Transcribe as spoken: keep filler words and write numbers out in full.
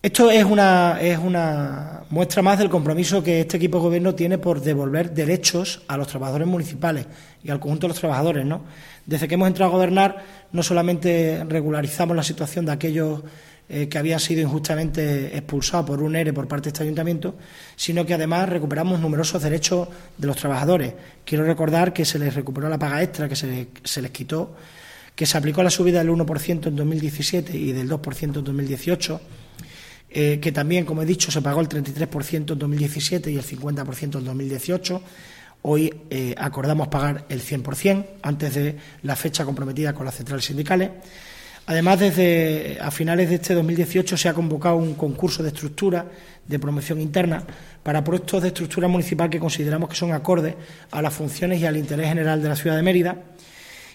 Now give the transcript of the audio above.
Esto es una, es una muestra más del compromiso que este equipo de gobierno tiene por devolver derechos a los trabajadores municipales y al conjunto de los trabajadores, ¿no? Desde que hemos entrado a gobernar, no solamente regularizamos la situación de aquellos eh, que habían sido injustamente expulsados por un E R E por parte de este ayuntamiento, sino que además recuperamos numerosos derechos de los trabajadores. Quiero recordar que se les recuperó la paga extra, que se les, se les quitó, que se aplicó la subida del uno por ciento en dos mil diecisiete y del dos por ciento en dos mil dieciocho, Eh, que también, como he dicho, se pagó el treinta y tres por ciento en dos mil diecisiete y el cincuenta por ciento en dos mil dieciocho. Hoy eh, acordamos pagar el cien por ciento antes de la fecha comprometida con las centrales sindicales. Además, desde a finales de este dos mil dieciocho se ha convocado un concurso de estructura de promoción interna para proyectos de estructura municipal que consideramos que son acordes a las funciones y al interés general de la ciudad de Mérida.